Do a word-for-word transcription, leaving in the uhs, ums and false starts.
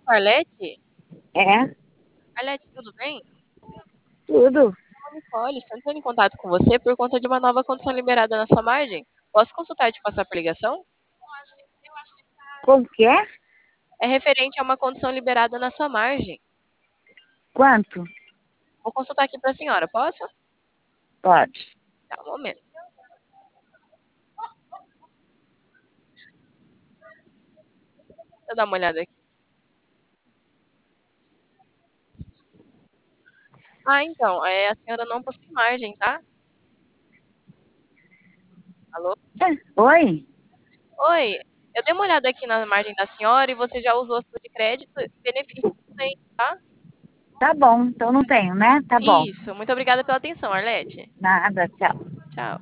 com a Arlete? É, Arlete, tudo bem? tudo. Eu, Nicole, estou entrando em contato com você por conta de uma nova condição liberada na sua margem. Posso consultar e te passar por ligação? Como que é? É referente a uma condição liberada na sua margem. Quanto? Vou consultar aqui para a senhora, posso? Pode. Tá, um momento. Deixa eu dar uma olhada aqui. Ah, então, é, a senhora não possui margem, tá? Alô? É, oi? Oi, eu dei uma olhada aqui na margem da senhora e você já usou a sua de crédito e benefício não tem, tá? Tá bom, então não tenho, né? Tá bom. Isso, muito obrigada pela atenção, Arlete. Nada, tchau. Tchau.